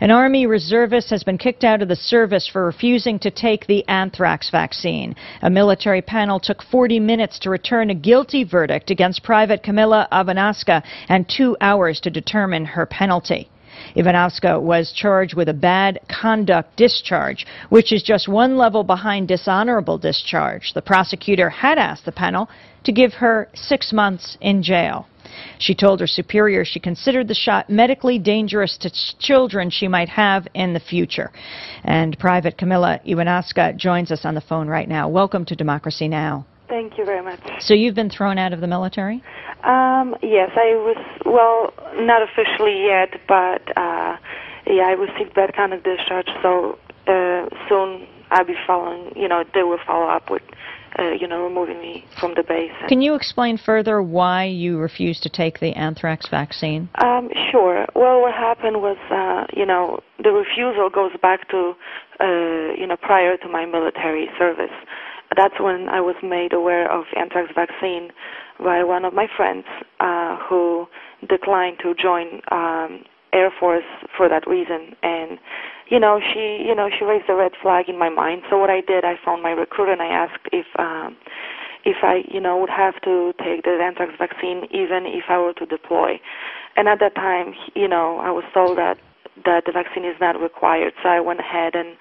An Army reservist has been kicked out of the service for refusing to take the anthrax vaccine. A military panel took 40 minutes to return a guilty verdict against Private Kamila Ivanowska and 2 hours to determine her penalty. Ivanowska was charged with a bad conduct discharge, which is just one level behind dishonorable discharge. The prosecutor had asked the panel to give her 6 months in jail. She told her superior she considered the shot medically dangerous to children she might have in the future. And Private Kamila Ivanowska joins us on the phone right now. Welcome to Democracy Now! Thank you very much. So you've been thrown out of the military? Yes, I was, well, not officially yet, but yeah, I received bad conduct discharge, so soon I'll be following, they will follow up with, removing me from the base. Can you explain further why you refused to take the anthrax vaccine? Sure. Well, what happened was, the refusal goes back to, prior to my military service. That's when I was made aware of anthrax vaccine by one of my friends who declined to join Air Force for that reason. And, she raised a red flag in my mind. So what I did, I phoned my recruiter and I asked if I, would have to take the anthrax vaccine even if I were to deploy. And at that time, I was told that the vaccine is not required. So I went ahead and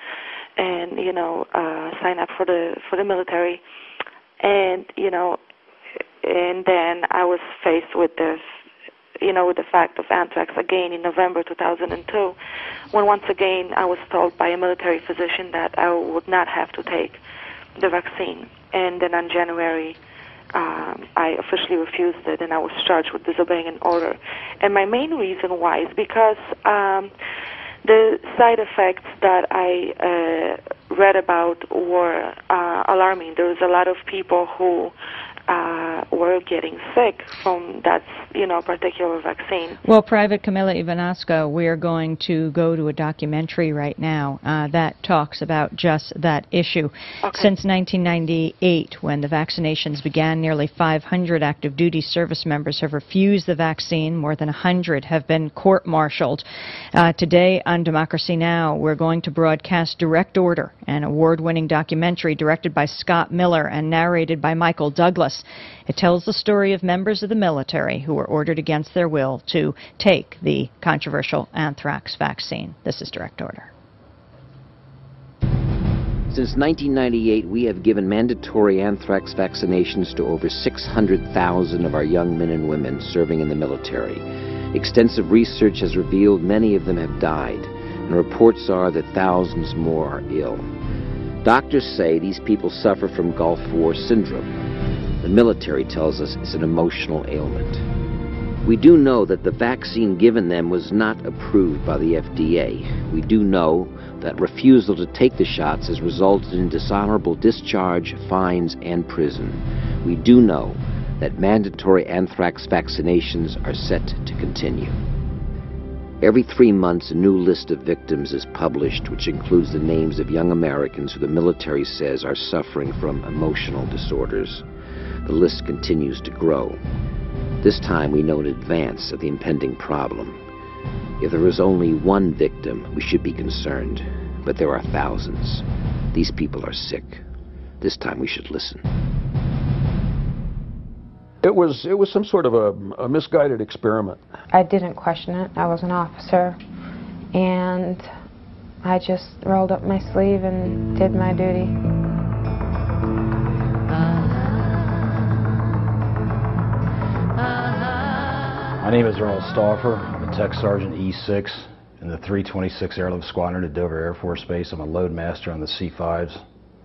sign up for the military, and and then I was faced with this, with the fact of anthrax again in November 2002, when once again I was told by a military physician that I would not have to take the vaccine, and then on January I officially refused it, and I was charged with disobeying an order. And my main reason why is because the side effects that I read about were alarming. There was a lot of people who were getting sick from that, particular vaccine. Well, Private Kamila Ivanowska, we're going to go to a documentary right now that talks about just that issue. Okay. Since 1998, when the vaccinations began, nearly 500 active duty service members have refused the vaccine. More than 100 have been court-martialed. Today on Democracy Now!, we're going to broadcast Direct Order, an award-winning documentary directed by Scott Miller and narrated by Michael Douglas. It tells the story of members of the military who were ordered against their will to take the controversial anthrax vaccine. This is Direct Order. Since 1998, we have given mandatory anthrax vaccinations to over 600,000 of our young men and women serving in the military. Extensive research has revealed many of them have died, and reports are that thousands more are ill. Doctors say these people suffer from Gulf War syndrome. The military tells us it's an emotional ailment. We do know that the vaccine given them was not approved by the FDA. We do know that refusal to take the shots has resulted in dishonorable discharge, fines, and prison. We do know that mandatory anthrax vaccinations are set to continue. Every 3 months, a new list of victims is published, which includes the names of young Americans who the military says are suffering from emotional disorders. The list continues to grow. This time we know in advance of the impending problem. If there is only one victim, we should be concerned. But there are thousands. These people are sick. This time we should listen. It was some sort of a misguided experiment. I didn't question it. I was an officer. And I just rolled up my sleeve and did my duty. My name is Earl Stauffer. I'm a Tech Sergeant E6 in the 326 Airlift Squadron at Dover Air Force Base. I'm a load master on the C-5s.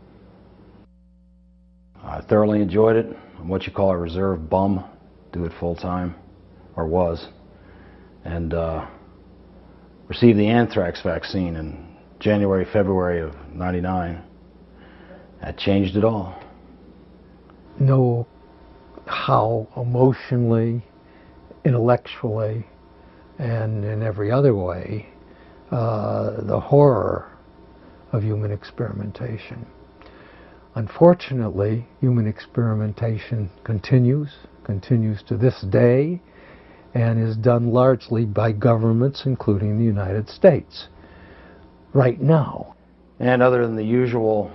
I thoroughly enjoyed it. I'm what you call a reserve bum. Do it full time, or was. And received the anthrax vaccine in January, February of '99. That changed it all. Know how emotionally, intellectually, and in every other way, the horror of human experimentation. Unfortunately, human experimentation continues to this day, and is done largely by governments, including the United States. right now. And other than the usual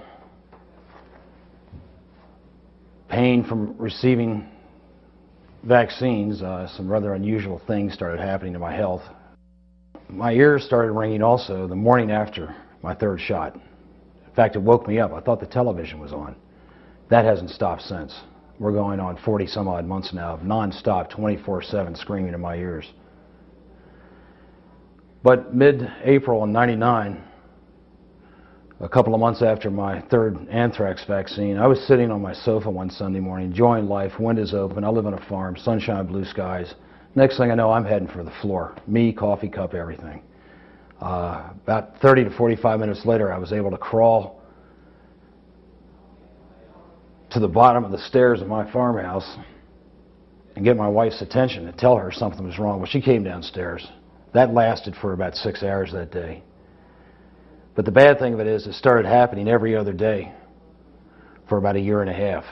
pain from receiving vaccines, some rather unusual things started happening to my health. My ears started ringing also the morning after my third shot. In fact, it woke me up. I thought the television was on. That hasn't stopped since. We're going on 40 some odd months now of non-stop 24/7 screaming in my ears. But mid-April in '99, a couple of months after my third anthrax vaccine, I was sitting on my sofa one Sunday morning, enjoying life, windows open. I live on a farm, sunshine, blue skies. Next thing I know, I'm heading for the floor. Me, coffee cup, everything. About 30 to 45 minutes later, I was able to crawl to the bottom of the stairs of my farmhouse and get my wife's attention and tell her something was wrong. Well, she came downstairs. That lasted for about 6 hours that day. But the bad thing of it is, it started happening every other day for about 1.5 years.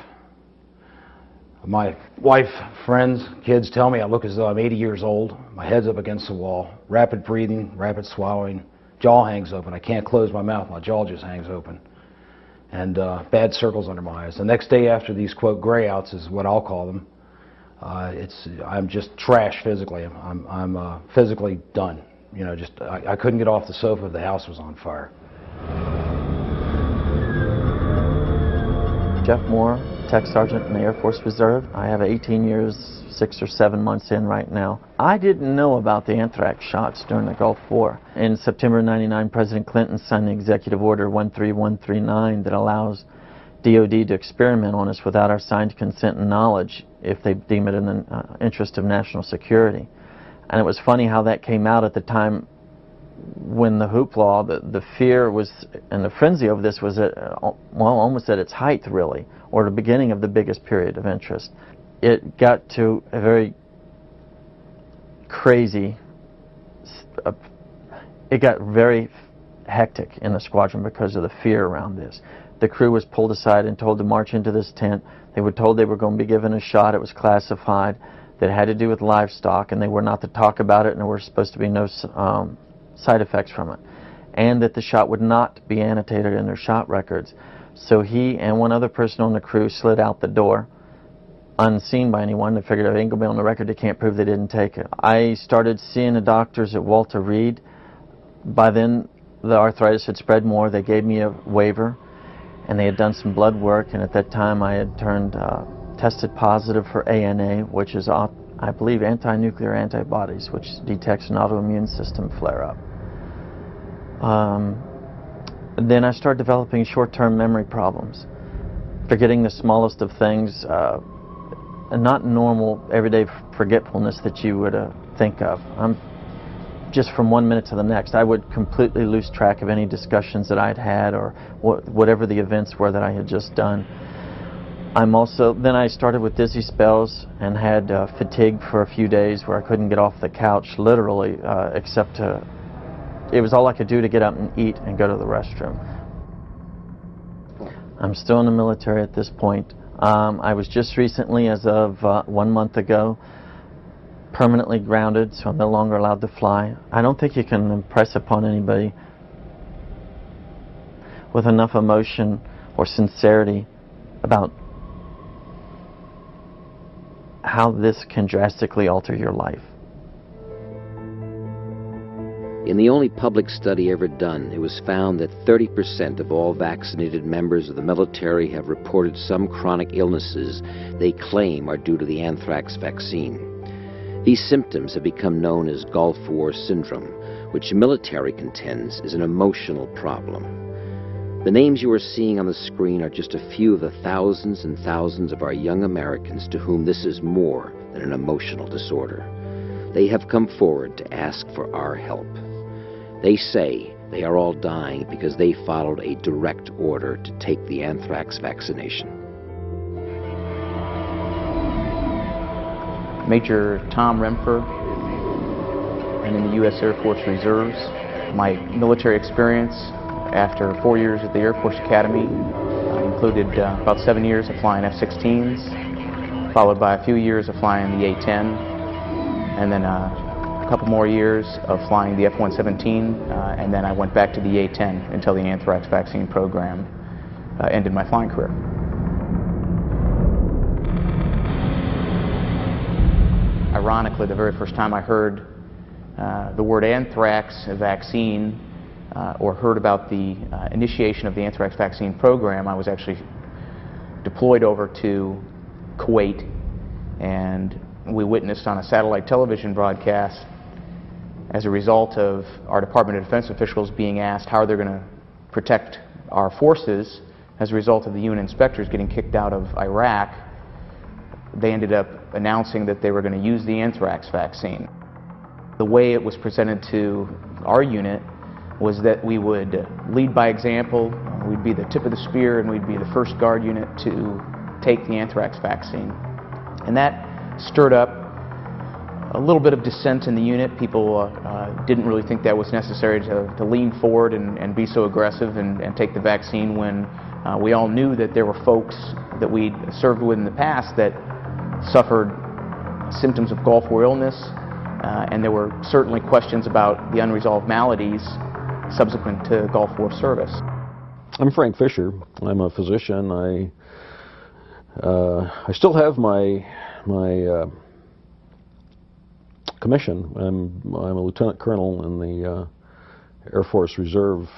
My wife, friends, kids tell me I look as though I'm 80 years old. My head's up against the wall. Rapid breathing, rapid swallowing. Jaw hangs open. I can't close my mouth. My jaw just hangs open. And bad circles under my eyes. The next day after these, quote, grayouts is what I'll call them, I'm just trash physically. I'm physically done. You know, just I couldn't get off the sofa if the house was on fire. Jeff Moore, Tech Sergeant in the Air Force Reserve. I have 18 years, 6 or 7 months in right now. I didn't know about the anthrax shots during the Gulf War. In September '99, President Clinton signed the Executive Order 13139 that allows DOD to experiment on us without our signed consent and knowledge if they deem it in the interest of national security. And it was funny how that came out at the time when the hoopla, the fear was, and the frenzy over this was at, well, almost at its height, really, or the beginning of the biggest period of interest. It got to a very crazy, it got very hectic in the squadron because of the fear around this. The crew was pulled aside and told to march into this tent. They were told they were going to be given a shot. It was classified. That had to do with livestock, and they were not to talk about it, and there were supposed to be no side effects from it. And that the shot would not be annotated in their shot records. So he and one other person on the crew slid out the door, unseen by anyone. They figured it ain't going to be on the record, they can't prove they didn't take it. I started seeing the doctors at Walter Reed. By then, the arthritis had spread more. They gave me a waiver, and they had done some blood work, and at that time I had tested positive for ANA, which is, I believe, anti-nuclear antibodies, which detects an autoimmune system flare-up. Then I started developing short-term memory problems, forgetting the smallest of things, and not normal everyday forgetfulness that you would think of. Just from 1 minute to the next, I would completely lose track of any discussions that I'd had or whatever the events were that I had just done. Then I started with dizzy spells and had fatigue for a few days where I couldn't get off the couch, literally, except it was all I could do to get up and eat and go to the restroom. I'm still in the military at this point. I was just recently, as of 1 month ago, permanently grounded, so I'm no longer allowed to fly. I don't think you can impress upon anybody with enough emotion or sincerity about how this can drastically alter your life. In the only public study ever done, it was found that 30% of all vaccinated members of the military have reported some chronic illnesses they claim are due to the anthrax vaccine. These symptoms have become known as Gulf War syndrome, which the military contends is an emotional problem. The names you are seeing on the screen are just a few of the thousands and thousands of our young Americans to whom this is more than an emotional disorder. They have come forward to ask for our help. They say they are all dying because they followed a direct order to take the anthrax vaccination. Major Tom Remfer, and in the U.S. Air Force Reserves. My military experience after 4 years at the Air Force Academy included about 7 years of flying F-16s, followed by a few years of flying the A-10, and then a couple more years of flying the F-117, and then I went back to the A-10 until the anthrax vaccine program ended my flying career. Ironically, the very first time I heard the word anthrax vaccine or heard about the initiation of the anthrax vaccine program, I was actually deployed over to Kuwait, and we witnessed on a satellite television broadcast, as a result of our Department of Defense officials being asked how they're going to protect our forces as a result of the UN inspectors getting kicked out of Iraq, they ended up announcing that they were going to use the anthrax vaccine. The way it was presented to our unit was that we would lead by example, we'd be the tip of the spear, and we'd be the first guard unit to take the anthrax vaccine. And that stirred up a little bit of dissent in the unit. People didn't really think that was necessary to lean forward and be so aggressive and take the vaccine when we all knew that there were folks that we'd served with in the past that suffered symptoms of Gulf War illness, and there were certainly questions about the unresolved maladies subsequent to Gulf War service. I'm Frank Fisher. I'm a physician. I still have my commission. I'm a lieutenant colonel in the Air Force Reserve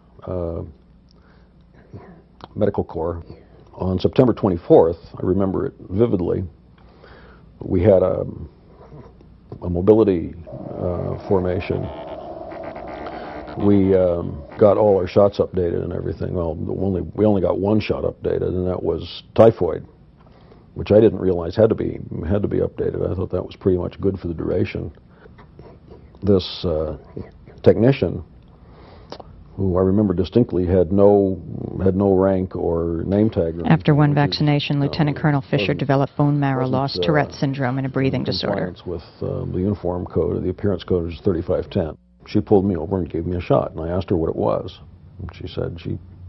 Medical Corps. On September 24th, I remember it vividly, we had a mobility formation. We got all our shots updated and everything. Well, we only got one shot updated, and that was typhoid, which I didn't realize had to be updated. I thought that was pretty much good for the duration. This technician, who I remember distinctly had no rank or name tag. After one vaccination, Lieutenant Colonel Fisher developed bone marrow loss, Tourette syndrome, and a breathing disorder. With the uniform code, the appearance code was 3510. She pulled me over and gave me a shot, and I asked her what it was. And she said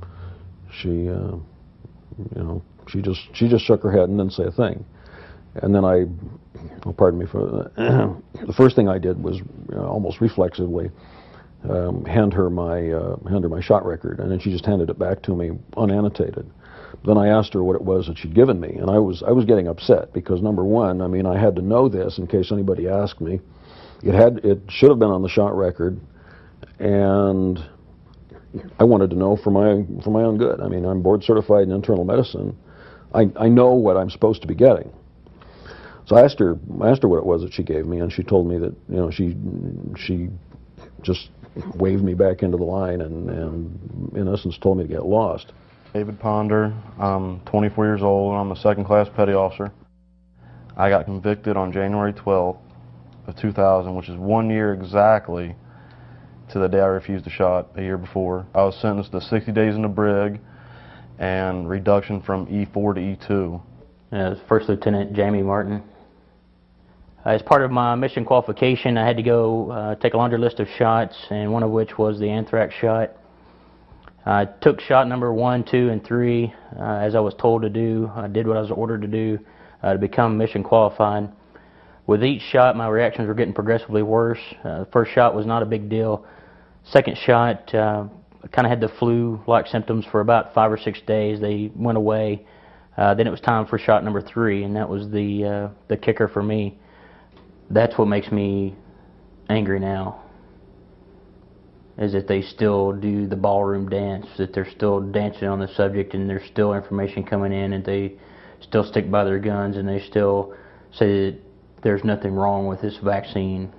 she just shook her head and didn't say a thing. And then pardon me for the first thing I did was almost reflexively hand her my shot record, and then she just handed it back to me unannotated. Then I asked her what it was that she'd given me, and I was getting upset because, number one, I mean, I had to know this in case anybody asked me. It should have been on the shot record, and I wanted to know for my own good. I mean, I'm board certified in internal medicine. I know what I'm supposed to be getting. So I asked her what it was that she gave me, and she told me that she just waved me back into the line and in essence told me to get lost. David Ponder. I'm 24 years old, and I'm a second-class petty officer. I got convicted on January 12th of 2000, which is 1 year exactly to the day I refused a shot a year before. I was sentenced to 60 days in the brig and reduction from E4 to E2. As First Lieutenant Jamie Martin. As part of my mission qualification, I had to go take a laundry list of shots, and one of which was the anthrax shot. I took shot number 1, 2, and 3 as I was told to do. I did what I was ordered to do to become mission qualified. With each shot, my reactions were getting progressively worse. The first shot was not a big deal. Second shot, I kind of had the flu-like symptoms for about 5 or 6 days. They went away. Then it was time for shot number 3, and that was the kicker for me. That's what makes me angry now, is that they still do the ballroom dance, that they're still dancing on the subject, and there's still information coming in, and they still stick by their guns, and they still say that there's nothing wrong with this vaccine.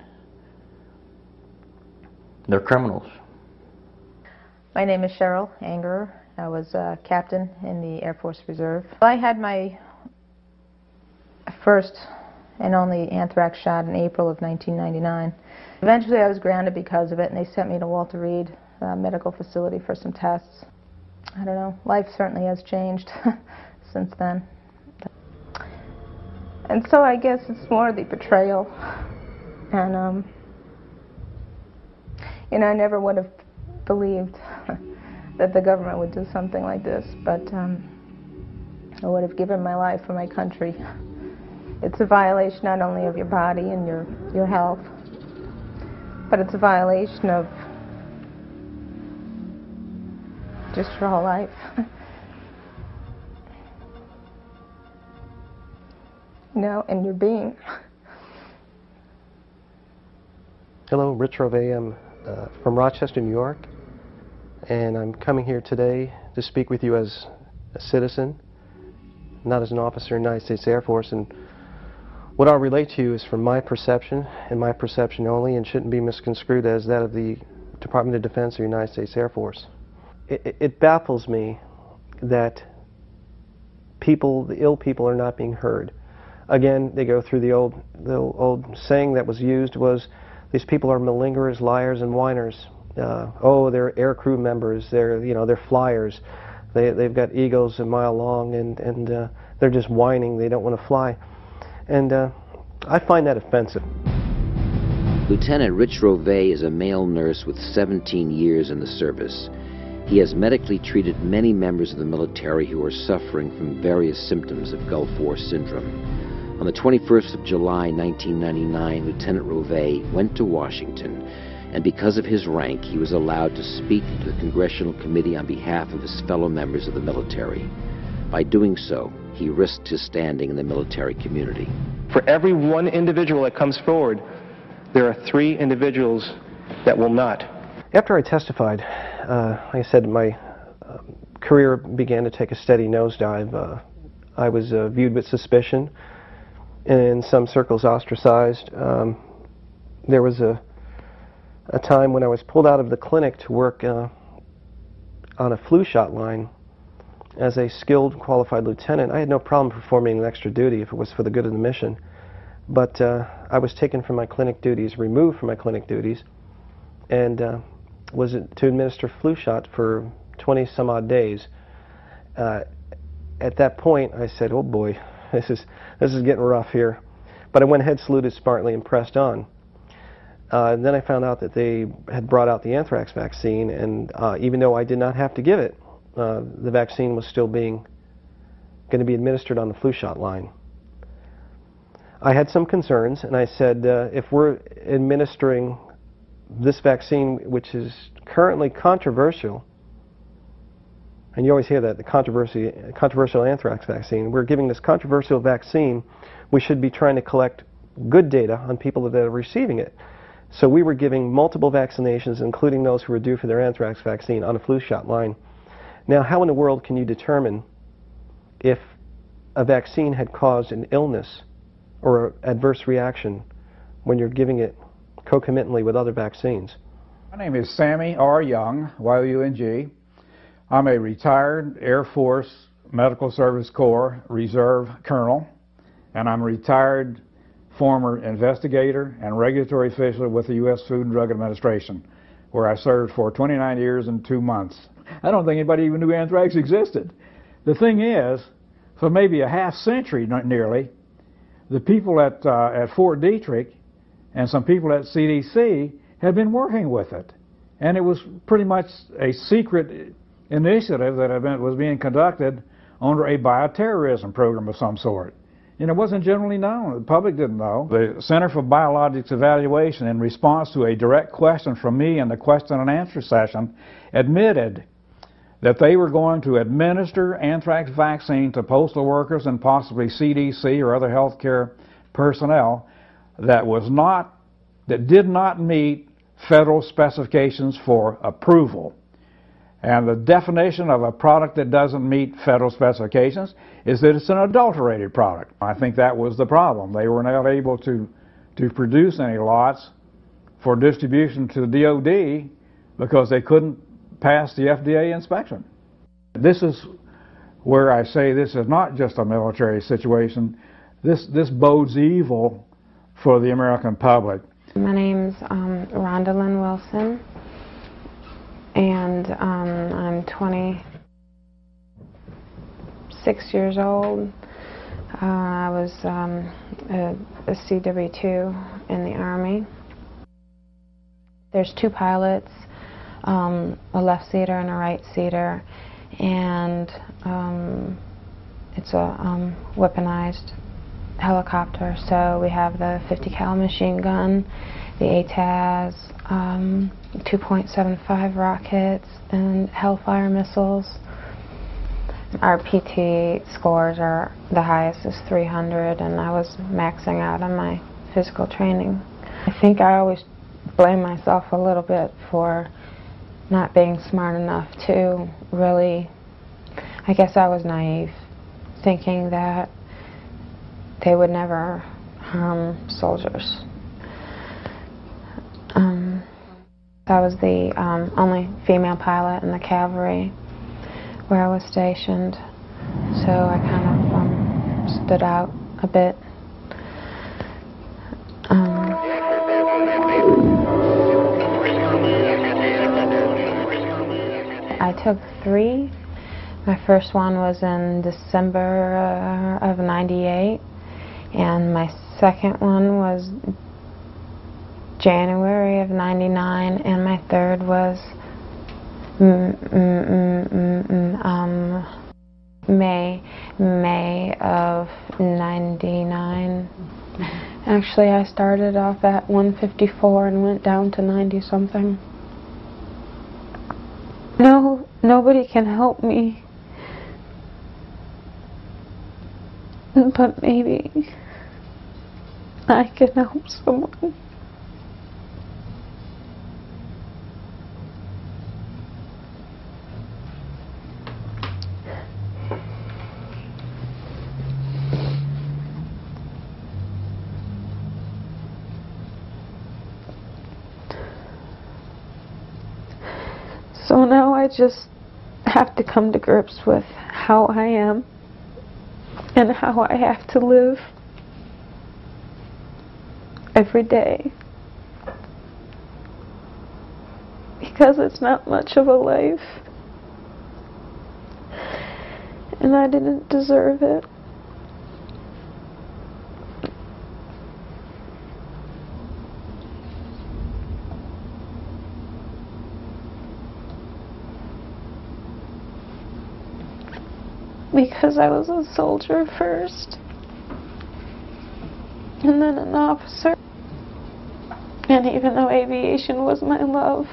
They're criminals. My name is Cheryl Angerer. I was a captain in the Air Force Reserve. I had my first and only anthrax shot in April of 1999. Eventually I was grounded because of it, and they sent me to Walter Reed Medical Facility for some tests. I don't know, life certainly has changed since then. And so I guess it's more the betrayal. And, I never would have believed that the government would do something like this, but I would have given my life for my country. It's a violation not only of your body and your health, But it's a violation of just your whole life. You know, and your being. Hello, Rich Rove. I'm from Rochester, New York, and I'm coming here today to speak with you as a citizen, not as an officer in the United States Air Force. And what I'll relate to you is from my perception, and my perception only, and shouldn't be misconstrued as that of the Department of Defense or United States Air Force. It baffles me that people, the ill people, are not being heard. Again, they go through the old saying that was used was, these people are malingerers, liars, and whiners. Oh, they're air crew members. They're flyers. They've got egos a mile long, and they're just whining. They don't want to fly, and I find that offensive. Lieutenant Rich Rove is a male nurse with 17 years in the service. He has medically treated many members of the military who are suffering from various symptoms of Gulf War syndrome. On the 21st of July, 1999, Lieutenant Rove went to Washington, and because of his rank, he was allowed to speak to the Congressional Committee on behalf of his fellow members of the military. By doing so, he risked his standing in the military community. For every one individual that comes forward, there are 3 individuals that will not. After I testified, like I said, my career began to take a steady nosedive. I was viewed with suspicion, in some circles ostracized. There was a time when I was pulled out of the clinic to work on a flu shot line as a skilled, qualified lieutenant. I had no problem performing an extra duty if it was for the good of the mission, but I was taken from my clinic duties, removed from my clinic duties, and was to administer flu shot for 20 some odd days. At that point, I said, "Oh boy, this is getting rough here," but I went ahead, saluted smartly, and pressed on. And then I found out that they had brought out the anthrax vaccine, and even though I did not have to give it, the vaccine was still going to be administered on the flu shot line. I had some concerns, and I said, if we're administering this vaccine, which is currently controversial, and you always hear that, the controversial anthrax vaccine, we're giving this controversial vaccine, we should be trying to collect good data on people that are receiving it. So we were giving multiple vaccinations, including those who were due for their anthrax vaccine, on a flu shot line. Now, how in the world can you determine if a vaccine had caused an illness or an adverse reaction when you're giving it concomitantly with other vaccines? My name is Sammy R. Young, Y-O-U-N-G. I'm a retired Air Force Medical Service Corps Reserve Colonel, and I'm a retired former investigator and regulatory official with the U.S. Food and Drug Administration, where I served for 29 years and 2 months. I don't think anybody even knew anthrax existed. The thing is, for maybe a half century nearly, the people at Fort Detrick and some people at CDC had been working with it. And it was pretty much a secret initiative that was being conducted under a bioterrorism program of some sort. And it wasn't generally known. The public didn't know. The Center for Biologics Evaluation, in response to a direct question from me in the question and answer session, admitted that they were going to administer anthrax vaccine to postal workers and possibly CDC or other healthcare personnel that did not meet federal specifications for approval. And the definition of a product that doesn't meet federal specifications is that it's an adulterated product. I think that was the problem. They were not able to produce any lots for distribution to the DOD because they couldn't pass the FDA inspection. This is where I say this is not just a military situation. This bodes evil for the American public. My name's Rhonda Lynn Wilson, and I'm 26 years old. I was a CW2 in the Army. There's 2 pilots, a left seater and a right seater, and it's a weaponized helicopter. So we have the 50 cal machine gun, the ATAS, 2.75 rockets, and Hellfire missiles. Our PT scores are, the highest is 300, and I was maxing out on my physical training. I think I always blame myself a little bit for not being smart enough to really, I guess I was naive, thinking that they would never harm soldiers. I was the only female pilot in the cavalry where I was stationed, so I kind of stood out a bit. I took 3. My first one was in December of '98, and my second one was January of '99, and my third was May of '99. Actually, I started off at 154 and went down to 90-something. No, nobody can help me, but maybe I can help someone. So now I just have to come to grips with how I am and how I have to live every day, because it's not much of a life and I didn't deserve it. Because I was a soldier first, and then an officer, and even though aviation was my love,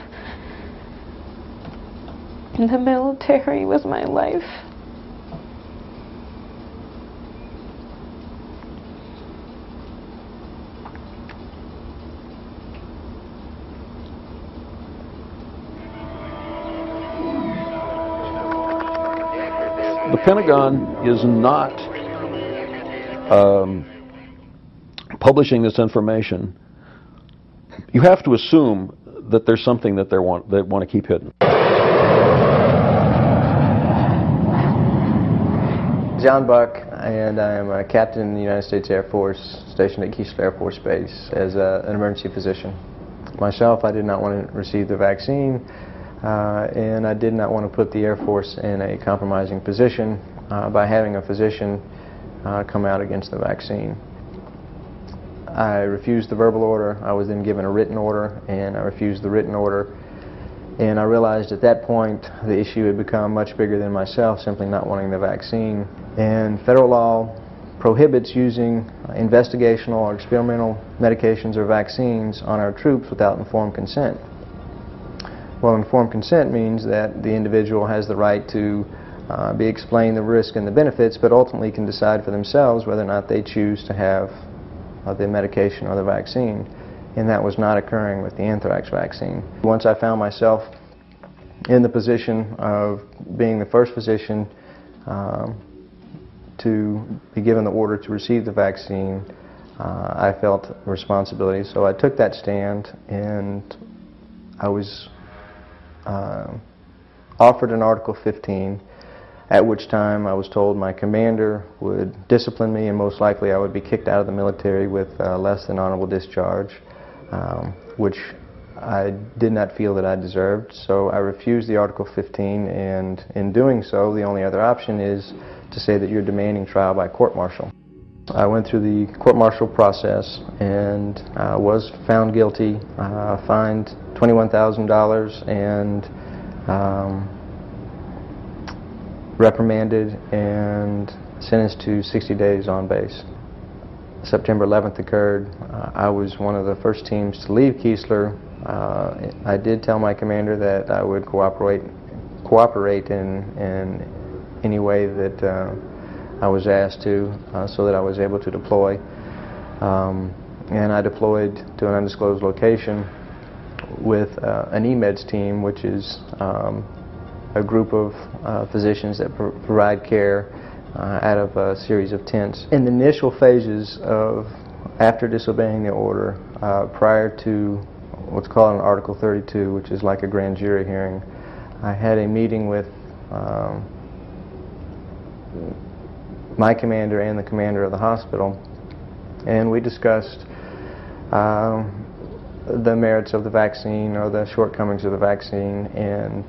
the military was my life. The Pentagon is not publishing this information. You have to assume that there's something that they want to keep hidden. John Buck, and I am a captain in the United States Air Force stationed at Keesler Air Force Base as an emergency physician. Myself, I did not want to receive the vaccine. And I did not want to put the Air Force in a compromising position by having a physician come out against the vaccine. I refused the verbal order. I was then given a written order, and I refused the written order. And I realized at that point the issue had become much bigger than myself, simply not wanting the vaccine. And federal law prohibits using investigational or experimental medications or vaccines on our troops without informed consent. Well, informed consent means that the individual has the right to be explained the risk and the benefits, but ultimately can decide for themselves whether or not they choose to have the medication or the vaccine. And that was not occurring with the anthrax vaccine. Once I found myself in the position of being the first physician to be given the order to receive the vaccine, I felt responsibility. So I took that stand, and I was offered an Article 15, at which time I was told my commander would discipline me and most likely I would be kicked out of the military with less than honorable discharge, which I did not feel that I deserved. So I refused the Article 15, and in doing so, the only other option is to say that you're demanding trial by court-martial. I went through the court-martial process and was found guilty, fined $21,000 and reprimanded and sentenced to 60 days on base. September 11th occurred, I was one of the first teams to leave Keesler. I did tell my commander that I would cooperate in any way that I was asked to, so that I was able to deploy. And I deployed to an undisclosed location with an EMEDS team, which is a group of physicians that provide care out of a series of tents. In the initial phases of after disobeying the order, prior to what's called an Article 32, which is like a grand jury hearing, I had a meeting with my commander and the commander of the hospital, and we discussed the merits of the vaccine or the shortcomings of the vaccine, and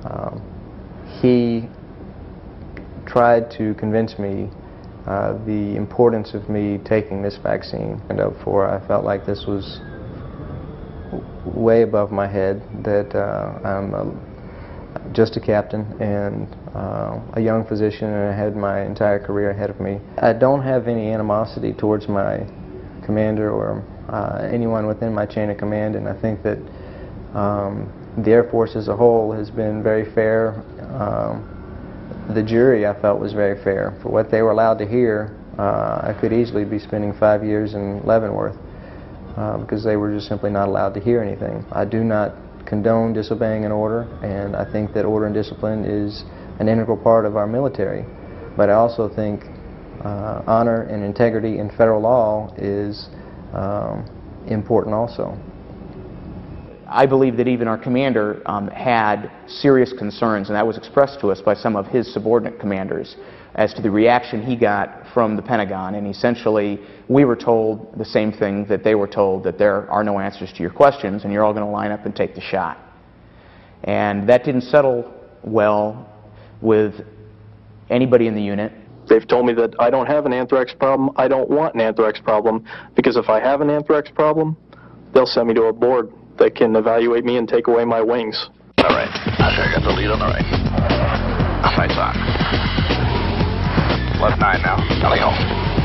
he tried to convince me the importance of me taking this vaccine. And for I felt like this was way above my head, that I'm just a captain and a young physician, and I had my entire career ahead of me. I don't have any animosity towards my commander or anyone within my chain of command, and I think that the Air Force as a whole has been very fair. The jury, I felt, was very fair. For what they were allowed to hear, I could easily be spending 5 years in Leavenworth because they were just simply not allowed to hear anything. I do not condone disobeying an order, and I think that order and discipline is an integral part of our military. But I also think honor and integrity in federal law is important also. I believe that even our commander had serious concerns, and that was expressed to us by some of his subordinate commanders as to the reaction he got from the Pentagon. And essentially, we were told the same thing that they were told, that there are no answers to your questions and you're all going to line up and take the shot. And that didn't settle well with anybody in the unit. They've told me that I don't have an anthrax problem. I don't want an anthrax problem, because if I have an anthrax problem, they'll send me to a board that can evaluate me and take away my wings. All right. I got the lead on the right. Lights on. Left 9 now. Tally ho.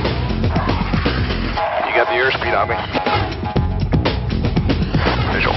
You got the airspeed on me. Visual.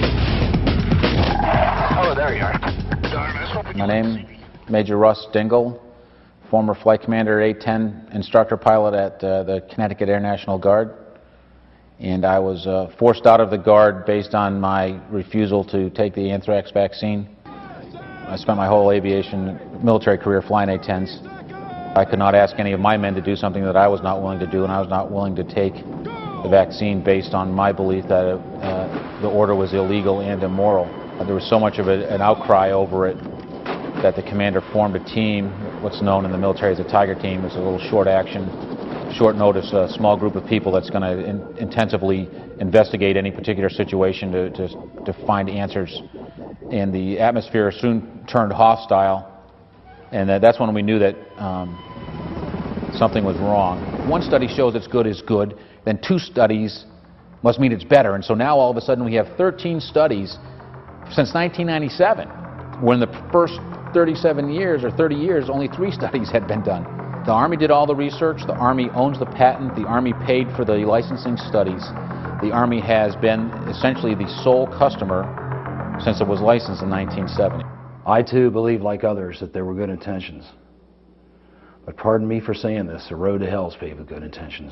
Oh, there you are. My name, Major Russ Dingle, former flight commander, 810, instructor pilot at the Connecticut Air National Guard. And I was forced out of the Guard based on my refusal to take the anthrax vaccine. I spent my whole aviation military career flying A-10s. I could not ask any of my men to do something that I was not willing to do, and I was not willing to take the vaccine based on my belief that the order was illegal and immoral. There was so much of an outcry over it that the commander formed a team, what's known in the military as a Tiger Team. It's a little short action, short notice, a small group of people that's going to intensively investigate any particular situation to find answers. And the atmosphere soon turned hostile, and that's when we knew that something was wrong. One study shows it's good is good, then 2 studies must mean it's better. And so now all of a sudden we have 13 studies since 1997, when the first 37 years or 30 years, only 3 studies had been done. The Army did all the research, the Army owns the patent, the Army paid for the licensing studies. The Army has been essentially the sole customer since it was licensed in 1970. I too believe, like others, that there were good intentions. But pardon me for saying this, the road to hell is paved with good intentions.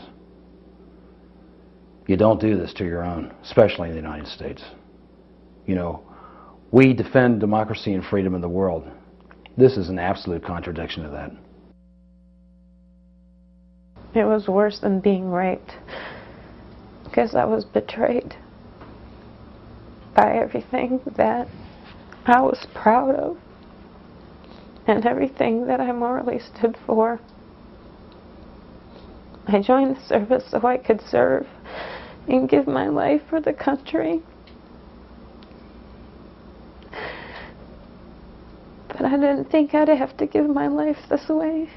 You don't do this to your own, especially in the United States. You know, we defend democracy and freedom in the world. This is an absolute contradiction to that. It was worse than being raped, because I was betrayed by everything that I was proud of and everything that I morally stood for. I joined the service so I could serve and give my life for the country. But I didn't think I'd have to give my life this way.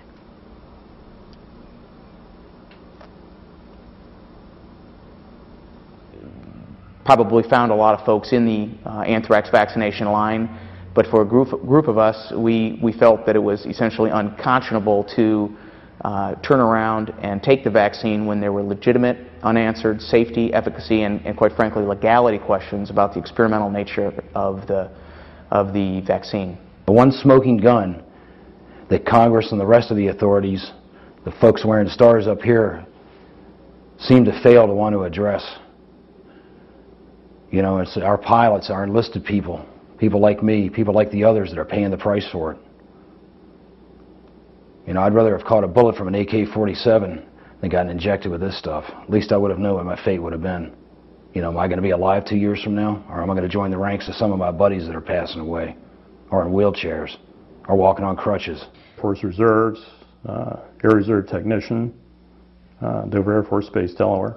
Probably found a lot of folks in the anthrax vaccination line, but for a group of us, we felt that it was essentially unconscionable to turn around and take the vaccine when there were legitimate, unanswered safety, efficacy, and quite frankly, legality questions about the experimental nature of the vaccine. The one smoking gun that Congress and the rest of the authorities, the folks wearing stars up here, seem to fail to want to address. You know, it's our pilots, our enlisted people, people like me, people like the others that are paying the price for it. You know, I'd rather have caught a bullet from an AK-47 than gotten injected with this stuff. At least I would have known what my fate would have been. You know, am I going to be alive 2 years from now? Or am I going to join the ranks of some of my buddies that are passing away? Or in wheelchairs? Or walking on crutches? Force Reserves, Air Reserve Technician, Dover Air Force Base, Delaware.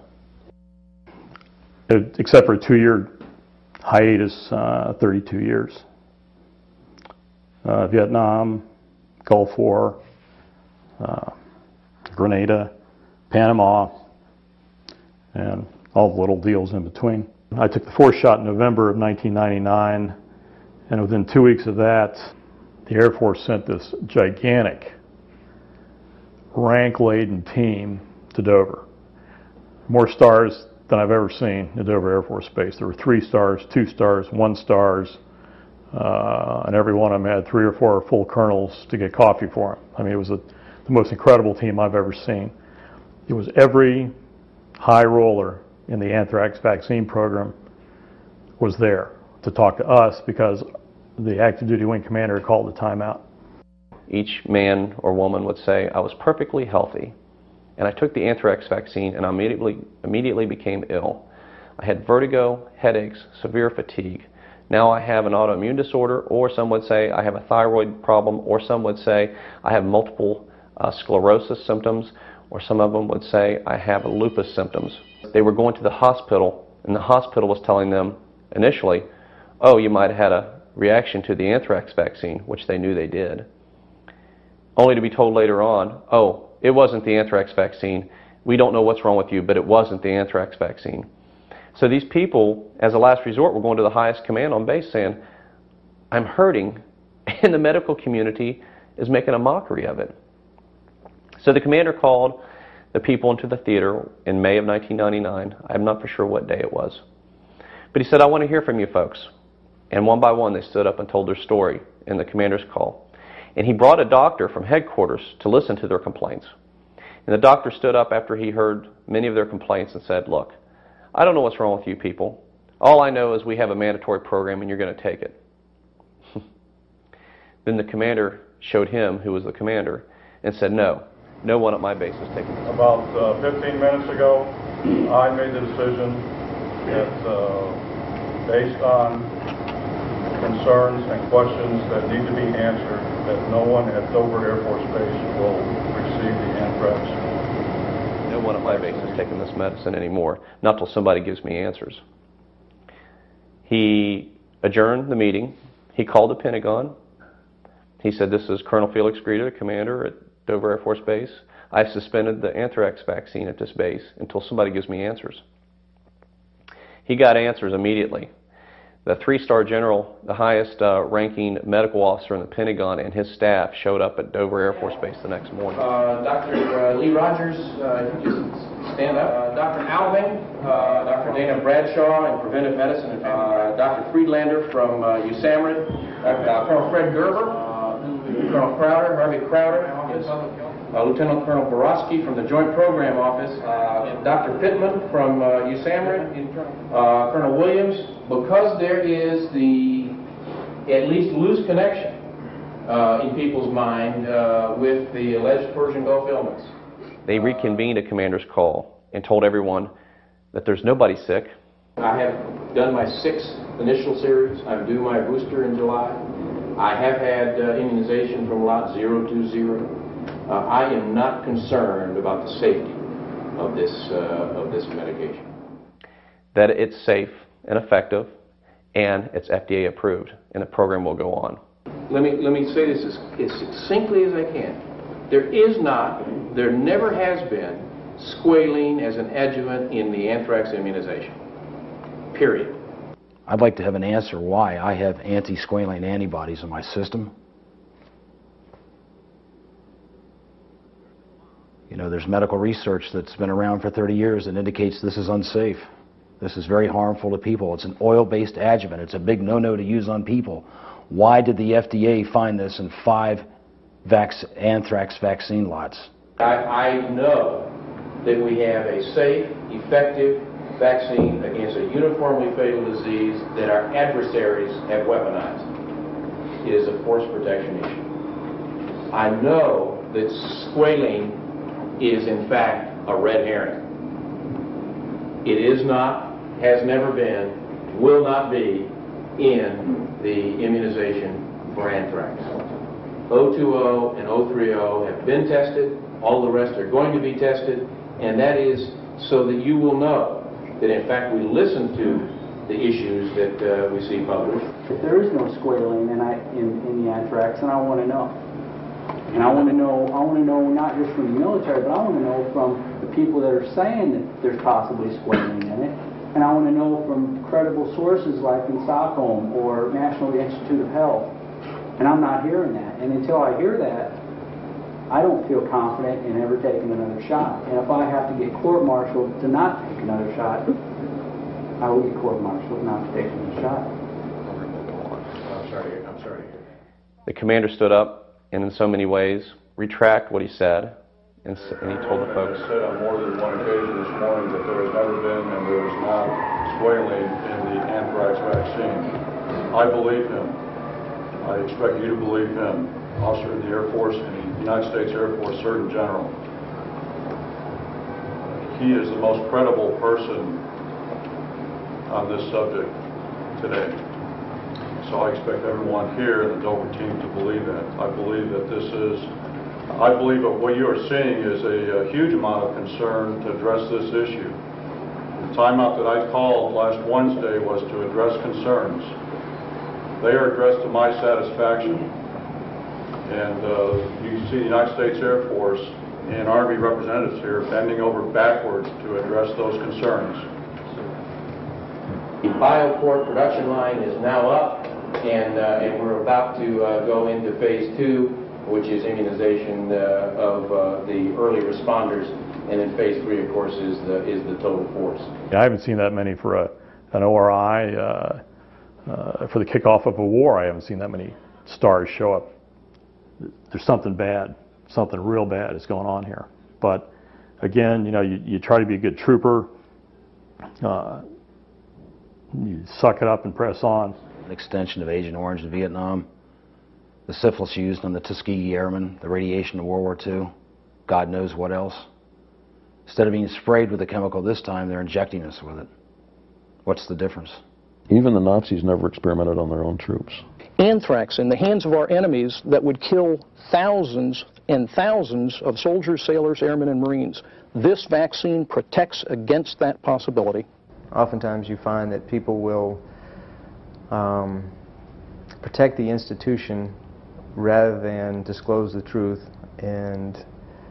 Except for a 2-year hiatus, 32 years. Vietnam, Gulf War, Grenada, Panama, and all the little deals in between. I took the 4th shot in November of 1999, and within 2 weeks of that, the Air Force sent this gigantic, rank-laden team to Dover. More stars than I've ever seen at Dover Air Force Base. There were 3 stars, 2 stars, 1 stars, and every one of them had 3 or 4 full colonels to get coffee for them. I mean, it was the most incredible team I've ever seen. It was every high roller in the anthrax vaccine program was there to talk to us because the active duty wing commander called the timeout. Each man or woman would say, I was perfectly healthy, and I took the anthrax vaccine and I immediately became ill. I had vertigo, headaches, severe fatigue. Now I have an autoimmune disorder, or some would say I have a thyroid problem, or some would say I have multiple sclerosis symptoms, or some of them would say I have lupus symptoms. They were going to the hospital, and the hospital was telling them initially, oh, you might have had a reaction to the anthrax vaccine, which they knew they did, only to be told later on, oh, it wasn't the anthrax vaccine. We don't know what's wrong with you, but it wasn't the anthrax vaccine. So these people, as a last resort, were going to the highest command on base saying, I'm hurting, and the medical community is making a mockery of it. So the commander called the people into the theater in May of 1999. I'm not for sure what day it was. But he said, I want to hear from you folks. And one by one they stood up and told their story in the commander's call. And he brought a doctor from headquarters to listen to their complaints. And the doctor stood up after he heard many of their complaints and said, look, I don't know what's wrong with you people. All I know is we have a mandatory program and you're going to take it. Then the commander showed him, who was the commander, and said, no one at my base is taking it. About 15 minutes ago, I made the decision that based on concerns and questions that need to be answered, that no one at Dover Air Force Base will receive the anthrax. No one at my base is taking this medicine anymore, not till somebody gives me answers. He adjourned the meeting. He called the Pentagon. He said, this is Colonel Felix Greta, commander at Dover Air Force Base. I suspended the anthrax vaccine at this base until somebody gives me answers. He got answers immediately. The 3-star general, the highest ranking medical officer in the Pentagon, and his staff showed up at Dover Air Force Base the next morning. Dr. Lee Rogers, just stand up. Dr. Alving, Dr. Dana Bradshaw in preventive medicine, Dr. Friedlander from USAMRIID, Colonel Fred Gerber, Colonel Crowder, Harvey Crowder, Lieutenant Colonel Borowski from the Joint Program Office, Dr. Pittman from USAMRIID, Colonel Williams, because there is the at least loose connection in people's mind with the alleged Persian Gulf illness. They reconvened a commander's call and told everyone that there's nobody sick. I have done my 6th initial series. I'm due my booster in July. I have had immunization from lot 020. I am not concerned about the safety of this medication. That it's safe and effective, and it's FDA approved, and the program will go on. Let me say this as succinctly as I can. There never has been squalene as an adjuvant in the anthrax immunization. Period. I'd like to have an answer why I have anti-squalene antibodies in my system. You know, there's medical research that's been around for 30 years that indicates this is unsafe. This is very harmful to people. It's an oil-based adjuvant. It's a big no-no to use on people. Why did the FDA find this in 5 anthrax vaccine lots? I know that we have a safe, effective vaccine against a uniformly fatal disease that our adversaries have weaponized. It is a force protection issue. I know that squalene is in fact a red herring. It is not, has never been, will not be in the immunization for anthrax. 020 and 030 have been tested. All the rest are going to be tested, and that is so that you will know that in fact we listen to the issues that we see published. If there is no squalene in the anthrax, then I want to know. And I want to know not just from the military, but I want to know from the people that are saying that there's possibly squalene in it. And I want to know from credible sources like in Stockholm or National Institute of Health. And I'm not hearing that. And until I hear that, I don't feel confident in ever taking another shot. And if I have to get court-martialed to not take another shot, I will get court-martialed not to take another shot. I'm sorry. The commander stood up and in so many ways retract what he said, and he told the folks. I said on more than one occasion this morning that there has never been and there is not squalene in the anthrax vaccine. I believe him. I expect you to believe him, officer in the Air Force and the United States Air Force Surgeon General. He is the most credible person on this subject today. So I expect everyone here in the Dover team to believe that. I believe that what you are seeing is a huge amount of concern to address this issue. The timeout that I called last Wednesday was to address concerns. They are addressed to my satisfaction. And you see the United States Air Force and Army representatives here bending over backwards to address those concerns. The BioPort production line is now up, and we're about to go into phase 2, which is immunization of the early responders, and then phase 3, of course, is the total force. Yeah, I haven't seen that many for an ORI. For the kickoff of a war, I haven't seen that many stars show up. There's something bad, something real bad is going on here. But again, you know, you try to be a good trooper. You suck it up and press on. An extension of Agent Orange in Vietnam, the syphilis used on the Tuskegee Airmen, the radiation of World War II, God knows what else. Instead of being sprayed with the chemical this time, they're injecting us with it. What's the difference? Even the Nazis never experimented on their own troops. Anthrax in the hands of our enemies that would kill thousands and thousands of soldiers, sailors, airmen, and Marines. This vaccine protects against that possibility. Oftentimes you find that people will protect the institution rather than disclose the truth, and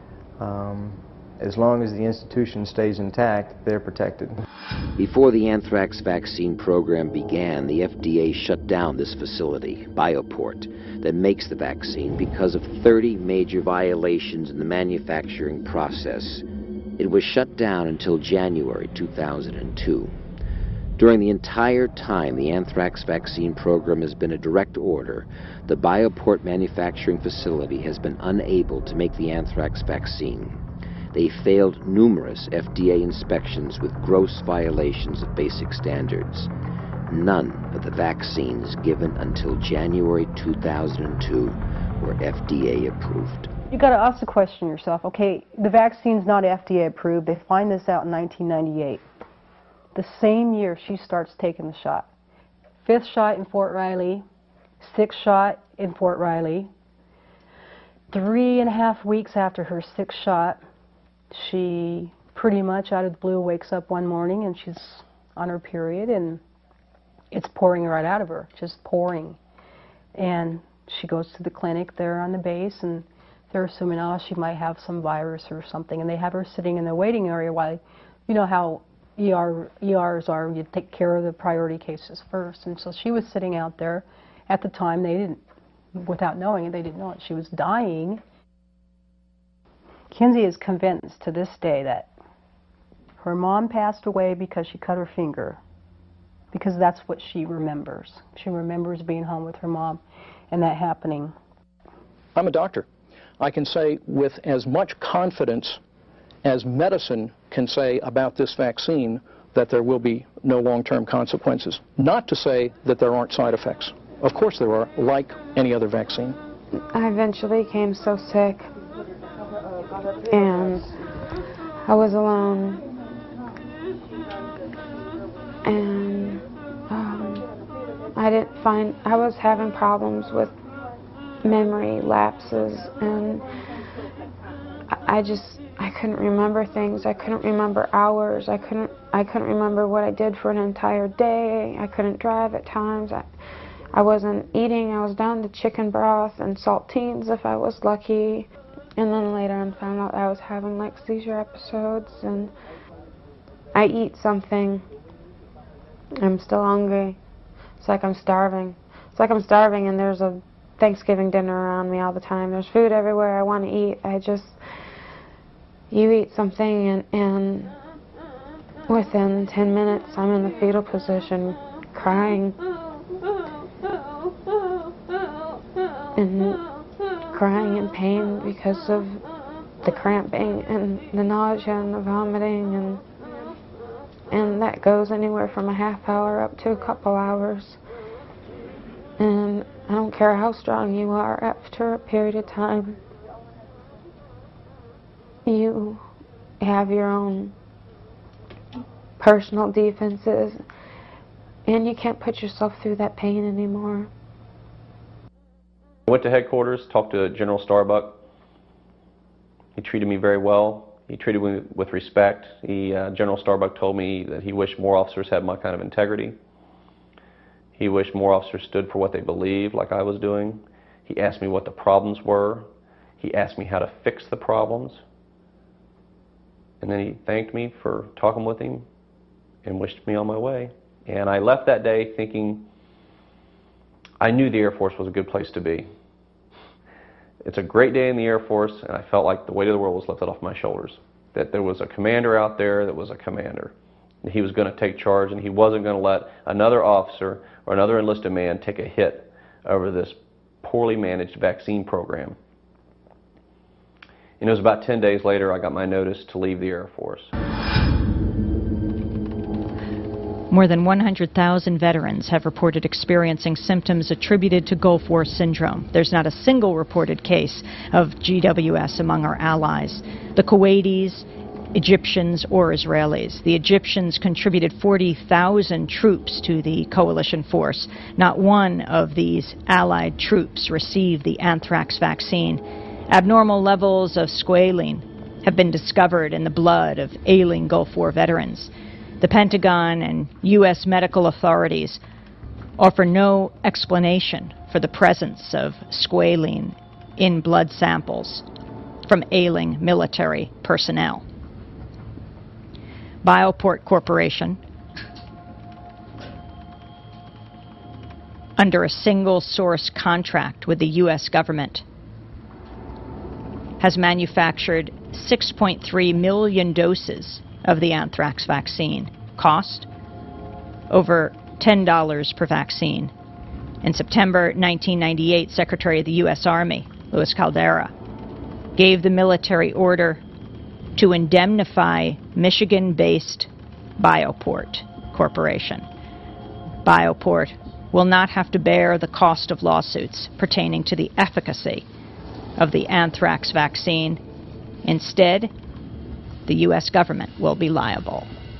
as long as the institution stays intact, they're protected. Before the anthrax vaccine program began, the FDA shut down this facility, BioPort, that makes the vaccine because of 30 major violations in the manufacturing process. It was shut down until January 2002. During the entire time the anthrax vaccine program has been a direct order, the BioPort manufacturing facility has been unable to make the anthrax vaccine. They failed numerous FDA inspections with gross violations of basic standards. None of the vaccines given until January 2002 were FDA approved. You got to ask the question yourself, okay, the vaccine's not FDA approved. They find this out in 1998. The same year she starts taking the shot. 5th shot in Fort Riley, 6th shot in Fort Riley. 3.5 weeks after her 6th shot, she pretty much out of the blue wakes up one morning and she's on her period and it's pouring right out of her, just pouring. And she goes to the clinic there on the base and they're assuming, oh, she might have some virus or something, and they have her sitting in the waiting area while, you know how ERs are, you take care of the priority cases first. And so she was sitting out there. At the time, they didn't, without knowing it, they didn't know it. She was dying. Kinsey is convinced to this day that her mom passed away because she cut her finger, because that's what she remembers. She remembers being home with her mom and that happening. I'm a doctor. I can say with as much confidence as medicine can say about this vaccine that there will be no long-term consequences. Not to say that there aren't side effects. Of course there are, like any other vaccine. I eventually became so sick, and I was alone, and I was having problems with memory lapses, and I couldn't remember things. I couldn't remember hours. I couldn't remember what I did for an entire day. I couldn't drive at times. I wasn't eating. I was down to chicken broth and saltines if I was lucky. And then later I found out I was having like seizure episodes, and I eat something, I'm still hungry. It's like I'm starving. It's like I'm starving and there's a Thanksgiving dinner around me all the time. There's food everywhere I want to eat. You eat something and within 10 minutes I'm in the fetal position crying. And crying in pain because of the cramping and the nausea and the vomiting, and that goes anywhere from a half hour up to a couple hours. And I don't care how strong you are, after a period of time you have your own personal defenses and you can't put yourself through that pain anymore. I went to headquarters, talked to General Starbuck. He treated me very well. He treated me with respect. General Starbuck told me that he wished more officers had my kind of integrity. He wished more officers stood for what they believed, like I was doing. He asked me what the problems were. He asked me how to fix the problems. And then he thanked me for talking with him and wished me on my way. And I left that day thinking, I knew the Air Force was a good place to be. It's a great day in the Air Force, and I felt like the weight of the world was lifted off my shoulders. That there was a commander out there that was a commander. And he was going to take charge, and he wasn't going to let another officer or another enlisted man take a hit over this poorly managed vaccine program. And it was about 10 days later I got my notice to leave the Air Force. More than 100,000 veterans have reported experiencing symptoms attributed to Gulf War syndrome. There's not a single reported case of GWS among our allies. The Kuwaitis, Egyptians, or Israelis. The Egyptians contributed 40,000 troops to the coalition force. Not one of these allied troops received the anthrax vaccine. Abnormal levels of squalene have been discovered in the blood of ailing Gulf War veterans. The Pentagon and U.S. medical authorities offer no explanation for the presence of squalene in blood samples from ailing military personnel. Bioport Corporation, under a single-source contract with the U.S. government, has manufactured 6.3 million doses of the anthrax vaccine. Cost? Over $10 per vaccine. In September 1998, Secretary of the U.S. Army, Louis Caldera, gave the military order to indemnify Michigan-based Bioport Corporation. Bioport will not have to bear the cost of lawsuits pertaining to the efficacy of the anthrax vaccine. Instead, the U.S. government will be liable.